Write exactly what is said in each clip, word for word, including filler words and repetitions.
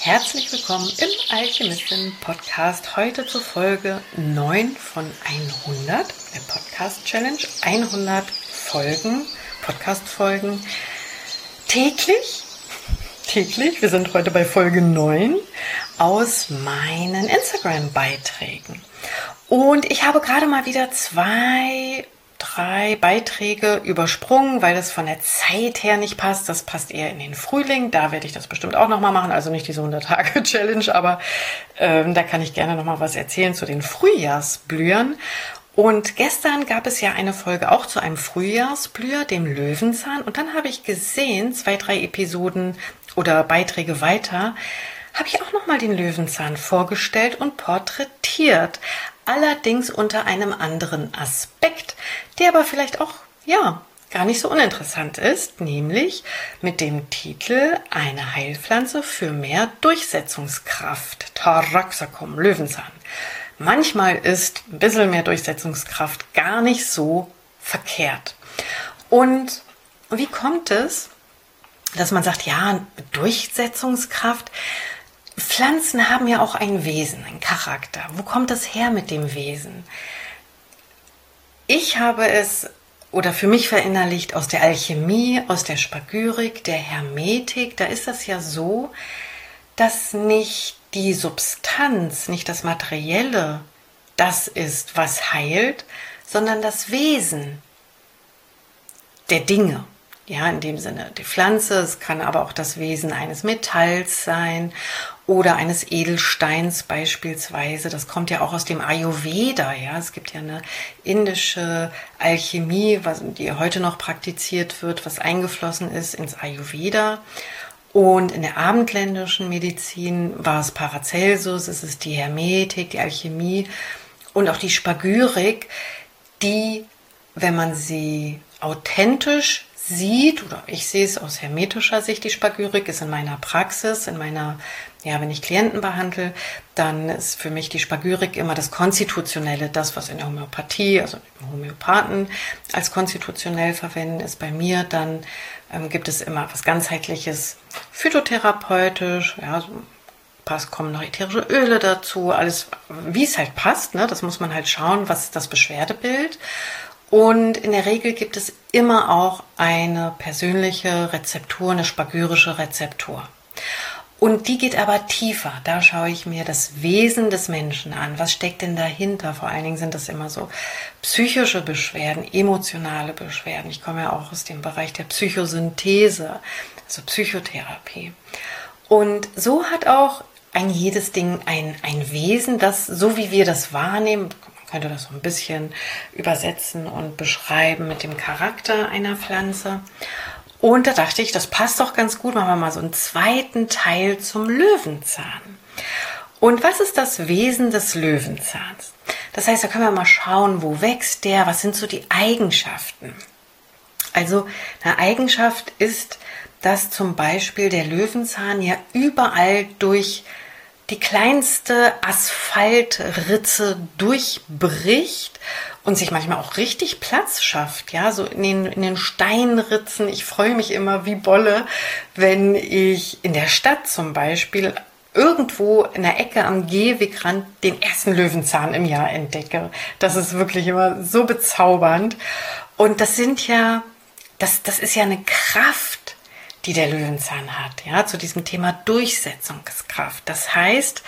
Herzlich willkommen im Alchemistin-Podcast. Heute zur Folge neun von hundert, der Podcast-Challenge. hundert Folgen, Podcast-Folgen täglich. Täglich, wir sind heute bei Folge neun aus meinen Instagram-Beiträgen. Und ich habe gerade mal wieder zwei, drei Beiträge übersprungen, weil das von der Zeit her nicht passt. Das passt eher in den Frühling. Da werde ich das bestimmt auch nochmal machen. Also nicht diese hundert-Tage-Challenge, aber ähm, da kann ich gerne nochmal was erzählen zu den Frühjahrsblühern. Und gestern gab es ja eine Folge auch zu einem Frühjahrsblüher, dem Löwenzahn. Und dann habe ich gesehen, zwei, drei Episoden oder Beiträge weiter, habe ich auch nochmal den Löwenzahn vorgestellt und porträtiert. Allerdings unter einem anderen Aspekt, der aber vielleicht auch, ja, gar nicht so uninteressant ist, nämlich mit dem Titel Eine Heilpflanze für mehr Durchsetzungskraft. Taraxacum, Löwenzahn. Manchmal ist ein bisschen mehr Durchsetzungskraft gar nicht so verkehrt. Und wie kommt es, dass man sagt, ja, Durchsetzungskraft, Pflanzen haben ja auch ein Wesen, einen Charakter. Wo kommt das her mit dem Wesen? Ich habe es, oder für mich verinnerlicht, aus der Alchemie, aus der Spagyrik, der Hermetik. Da ist das ja so, dass nicht die Substanz, nicht das Materielle, das ist, was heilt, sondern das Wesen der Dinge. Ja, in dem Sinne die Pflanze, es kann aber auch das Wesen eines Metalls sein oder eines Edelsteins beispielsweise. Das kommt ja auch aus dem Ayurveda. Ja, es gibt ja eine indische Alchemie, was, die heute noch praktiziert wird, was eingeflossen ist ins Ayurveda. Und in der abendländischen Medizin war es Paracelsus, es ist die Hermetik, die Alchemie und auch die Spagyrik, die, wenn man sie authentisch sieht, oder ich sehe es aus hermetischer Sicht, die Spagyrik ist in meiner Praxis, in meiner, ja, wenn ich Klienten behandle, dann ist für mich die Spagyrik immer das Konstitutionelle, das, was in der Homöopathie, also Homöopathen als konstitutionell verwenden, ist bei mir, dann ähm, gibt es immer was ganzheitliches, phytotherapeutisch, ja, so passt, kommen noch ätherische Öle dazu, alles, wie es halt passt, ne? Das muss man halt schauen, was ist das Beschwerdebild. Und in der Regel gibt es immer auch eine persönliche Rezeptur, eine spagyrische Rezeptur. Und die geht aber tiefer. Da schaue ich mir das Wesen des Menschen an. Was steckt denn dahinter? Vor allen Dingen sind das immer so psychische Beschwerden, emotionale Beschwerden. Ich komme ja auch aus dem Bereich der Psychosynthese, also Psychotherapie. Und so hat auch ein jedes Ding ein, ein Wesen, das, so wie wir das wahrnehmen, könnte das so ein bisschen übersetzen und beschreiben mit dem Charakter einer Pflanze. Und da dachte ich, das passt doch ganz gut, machen wir mal so einen zweiten Teil zum Löwenzahn. Und was ist das Wesen des Löwenzahns? Das heißt, da können wir mal schauen, wo wächst der, was sind so die Eigenschaften? Also eine Eigenschaft ist, dass zum Beispiel der Löwenzahn ja überall durch die kleinste Asphaltritze durchbricht und sich manchmal auch richtig Platz schafft, ja, so in den, in den Steinritzen. Ich freue mich immer wie Bolle, wenn ich in der Stadt zum Beispiel irgendwo in der Ecke am Gehwegrand den ersten Löwenzahn im Jahr entdecke. Das ist wirklich immer so bezaubernd. Und das sind ja, das, das ist ja eine Kraft, die der Löwenzahn hat, ja, zu diesem Thema Durchsetzungskraft. Das heißt,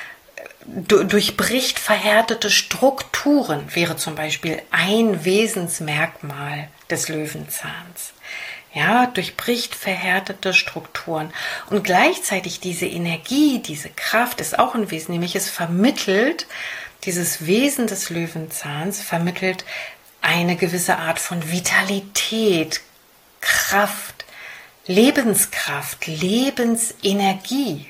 du, durchbricht verhärtete Strukturen, wäre zum Beispiel ein Wesensmerkmal des Löwenzahns. Ja, durchbricht verhärtete Strukturen. Und gleichzeitig diese Energie, diese Kraft ist auch ein Wesen, nämlich es vermittelt, dieses Wesen des Löwenzahns vermittelt eine gewisse Art von Vitalität, Kraft, Lebenskraft, Lebensenergie.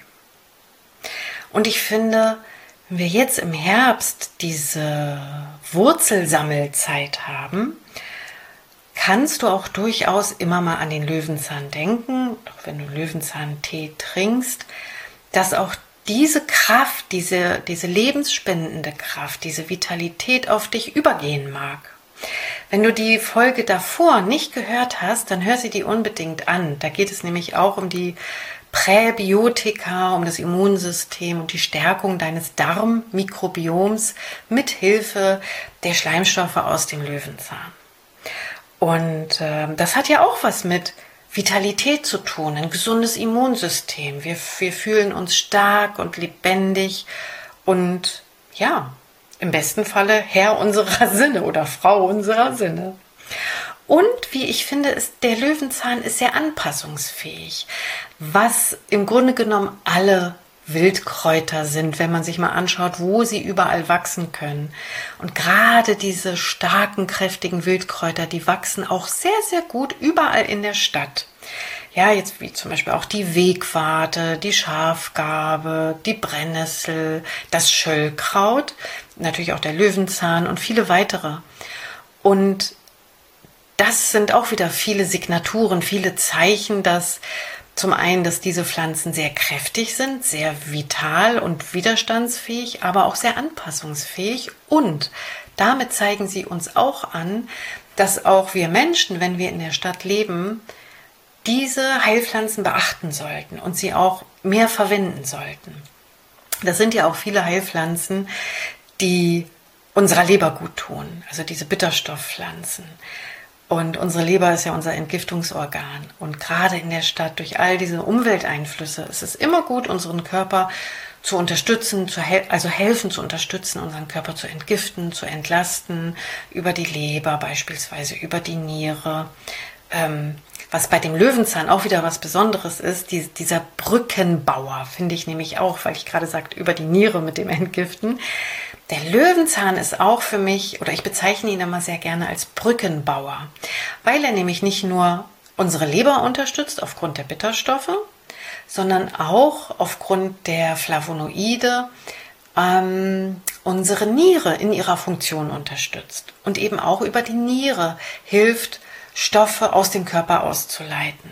Und ich finde, wenn wir jetzt im Herbst diese Wurzelsammelzeit haben, kannst du auch durchaus immer mal an den Löwenzahn denken, auch wenn du Löwenzahntee trinkst, dass auch diese Kraft, diese, diese lebensspendende Kraft, diese Vitalität auf dich übergehen mag. Wenn du die Folge davor nicht gehört hast, dann hör sie dir unbedingt an. Da geht es nämlich auch um die Präbiotika, um das Immunsystem und die Stärkung deines Darmmikrobioms mit Hilfe der Schleimstoffe aus dem Löwenzahn. Und äh, das hat ja auch was mit Vitalität zu tun, ein gesundes Immunsystem. Wir, wir fühlen uns stark und lebendig und ja, im besten Falle Herr unserer Sinne oder Frau unserer Sinne. Und wie ich finde, ist der Löwenzahn ist sehr anpassungsfähig, was im Grunde genommen alle Wildkräuter sind, wenn man sich mal anschaut, wo sie überall wachsen können. Und gerade diese starken, kräftigen Wildkräuter, die wachsen auch sehr, sehr gut überall in der Stadt. Ja, jetzt wie zum Beispiel auch die Wegwarte, die Schafgarbe, die Brennnessel, das Schöllkraut, natürlich auch der Löwenzahn und viele weitere. Und das sind auch wieder viele Signaturen, viele Zeichen, dass zum einen, dass diese Pflanzen sehr kräftig sind, sehr vital und widerstandsfähig, aber auch sehr anpassungsfähig. Und damit zeigen sie uns auch an, dass auch wir Menschen, wenn wir in der Stadt leben, diese Heilpflanzen beachten sollten und sie auch mehr verwenden sollten. Das sind ja auch viele Heilpflanzen, die unserer Leber gut tun, also diese Bitterstoffpflanzen. Und unsere Leber ist ja unser Entgiftungsorgan. Und gerade in der Stadt, durch all diese Umwelteinflüsse, ist es immer gut, unseren Körper zu unterstützen, zu hel- also helfen zu unterstützen, unseren Körper zu entgiften, zu entlasten, über die Leber beispielsweise, über die Niere. Ähm, was bei dem Löwenzahn auch wieder was Besonderes ist, die, dieser Brückenbauer, finde ich nämlich auch, weil ich gerade sagte, über die Niere mit dem Entgiften. Der Löwenzahn ist auch für mich, oder ich bezeichne ihn immer sehr gerne als Brückenbauer, weil er nämlich nicht nur unsere Leber unterstützt aufgrund der Bitterstoffe, sondern auch aufgrund der Flavonoide ähm, unsere Niere in ihrer Funktion unterstützt und eben auch über die Niere hilft, Stoffe aus dem Körper auszuleiten.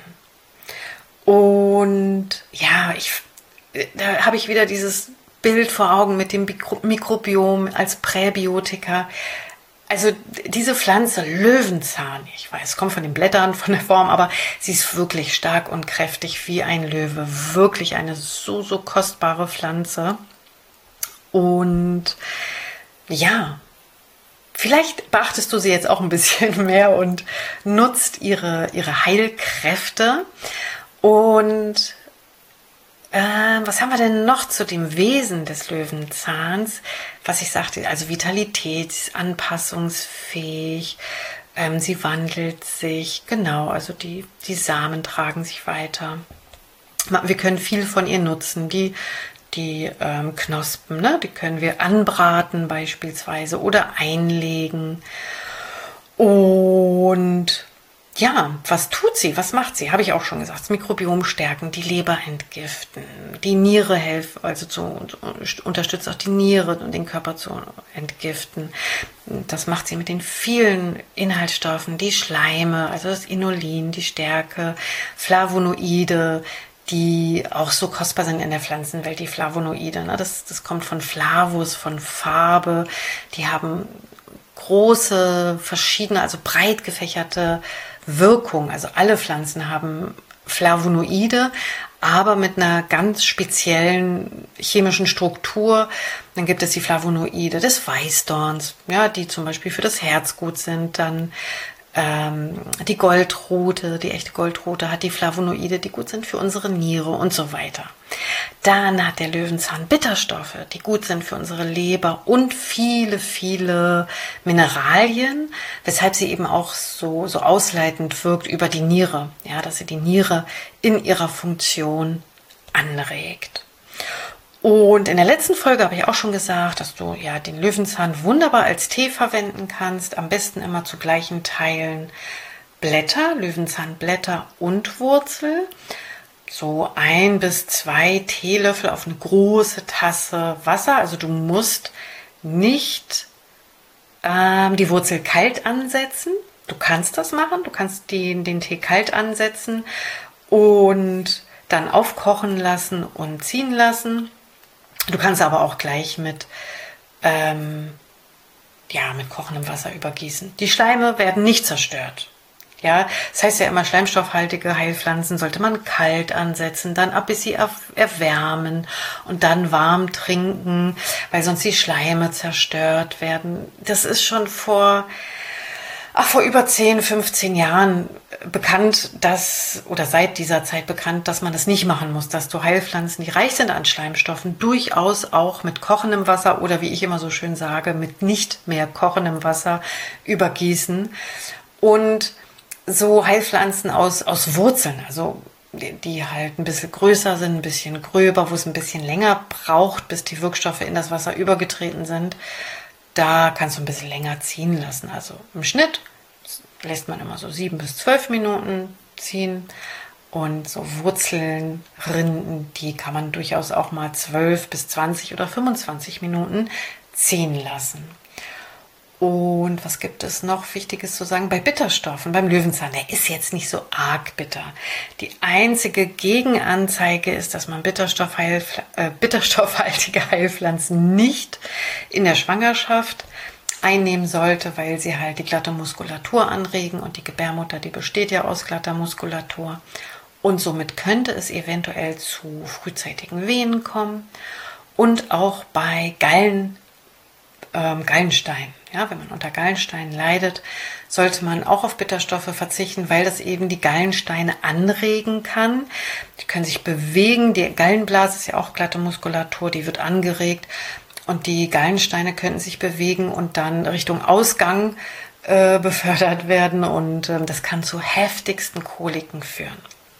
Und ja, ich, da habe ich wieder dieses Bild vor Augen mit dem Mikrobiom als Präbiotika. Also diese Pflanze Löwenzahn, ich weiß, es kommt von den Blättern, von der Form, aber sie ist wirklich stark und kräftig wie ein Löwe. Wirklich eine so, so kostbare Pflanze. Und ja, vielleicht beachtest du sie jetzt auch ein bisschen mehr und nutzt ihre, ihre Heilkräfte. Und äh, was haben wir denn noch zu dem Wesen des Löwenzahns? Was ich sagte, also Vitalität, sie ist anpassungsfähig, ähm, sie wandelt sich, genau, also die, die Samen tragen sich weiter. Wir können viel von ihr nutzen, die Die ähm, Knospen, ne, die können wir anbraten beispielsweise oder einlegen. Und ja, was tut sie? Was macht sie? Habe ich auch schon gesagt. Das Mikrobiom stärken, die Leber entgiften, die Niere helfen, also zu, unterstützt auch die Niere und den Körper zu entgiften. Das macht sie mit den vielen Inhaltsstoffen, die Schleime, also das Inulin, die Stärke, Flavonoide, die auch so kostbar sind in der Pflanzenwelt, die Flavonoide. Ne? Das, das kommt von Flavus, von Farbe. Die haben große, verschiedene, also breit gefächerte Wirkung. Also alle Pflanzen haben Flavonoide, aber mit einer ganz speziellen chemischen Struktur. Dann gibt es die Flavonoide des Weißdorns, ja, die zum Beispiel für das Herz gut sind. Dann ähm, die Goldrute, die echte Goldrute hat die Flavonoide, die gut sind für unsere Niere und so weiter. Dann hat der Löwenzahn Bitterstoffe, die gut sind für unsere Leber und viele, viele Mineralien, weshalb sie eben auch so, so ausleitend wirkt über die Niere, ja, dass sie die Niere in ihrer Funktion anregt. Und in der letzten Folge habe ich auch schon gesagt, dass du ja den Löwenzahn wunderbar als Tee verwenden kannst, am besten immer zu gleichen Teilen Blätter, Löwenzahnblätter und Wurzel. So ein bis zwei Teelöffel auf eine große Tasse Wasser. Also du musst nicht ähm, die Wurzel kalt ansetzen. Du kannst das machen. Du kannst den, den Tee kalt ansetzen und dann aufkochen lassen und ziehen lassen. Du kannst aber auch gleich mit, ähm, ja, mit kochendem Wasser übergießen. Die Schleime werden nicht zerstört. Ja, das heißt ja immer, schleimstoffhaltige Heilpflanzen sollte man kalt ansetzen, dann ab bis sie erwärmen und dann warm trinken, weil sonst die Schleime zerstört werden. Das ist schon vor, ach, vor über zehn, fünfzehn Jahren bekannt, dass, oder seit dieser Zeit bekannt, dass man das nicht machen muss, dass du Heilpflanzen, die reich sind an Schleimstoffen, durchaus auch mit kochendem Wasser oder wie ich immer so schön sage, mit nicht mehr kochendem Wasser übergießen. Und so Heilpflanzen aus, aus Wurzeln, also die, die halt ein bisschen größer sind, ein bisschen gröber, wo es ein bisschen länger braucht, bis die Wirkstoffe in das Wasser übergetreten sind, da kannst du ein bisschen länger ziehen lassen. Also im Schnitt lässt man immer so sieben bis zwölf Minuten ziehen. Und so Wurzeln, Rinden, die kann man durchaus auch mal zwölf bis zwanzig oder fünfundzwanzig Minuten ziehen lassen. Und was gibt es noch Wichtiges zu sagen? Bei Bitterstoffen, beim Löwenzahn, der ist jetzt nicht so arg bitter. Die einzige Gegenanzeige ist, dass man Bitterstoffheilpfl- äh, bitterstoffhaltige Heilpflanzen nicht in der Schwangerschaft einnehmen sollte, weil sie halt die glatte Muskulatur anregen und die Gebärmutter, die besteht ja aus glatter Muskulatur. Und somit könnte es eventuell zu frühzeitigen Wehen kommen und auch bei Gallen, ähm, Gallenstein. Ja, wenn man unter Gallensteinen leidet, sollte man auch auf Bitterstoffe verzichten, weil das eben die Gallensteine anregen kann. Die können sich bewegen. Die Gallenblase ist ja auch glatte Muskulatur, die wird angeregt. Und die Gallensteine könnten sich bewegen und dann Richtung Ausgang äh, befördert werden. Und äh, das kann zu heftigsten Koliken führen.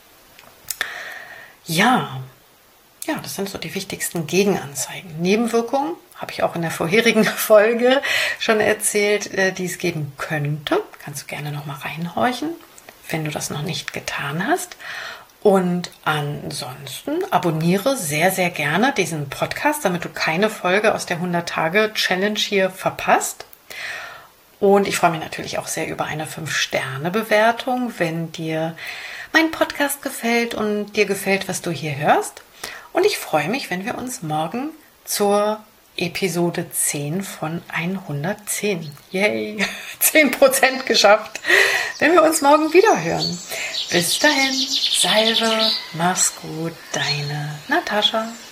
Ja, ja, das sind so die wichtigsten Gegenanzeigen. Nebenwirkungen habe ich auch in der vorherigen Folge schon erzählt, die es geben könnte. Kannst du gerne noch mal reinhorchen, wenn du das noch nicht getan hast. Und ansonsten abonniere sehr, sehr gerne diesen Podcast, damit du keine Folge aus der hundert-Tage-Challenge hier verpasst. Und ich freue mich natürlich auch sehr über eine fünf Sterne Bewertung, wenn dir mein Podcast gefällt und dir gefällt, was du hier hörst. Und ich freue mich, wenn wir uns morgen zur Episode zehn von hundertzehn. Yay, zehn Prozent geschafft. Wenn wir uns morgen wieder hören. Bis dahin, Salve, mach's gut, deine Natascha.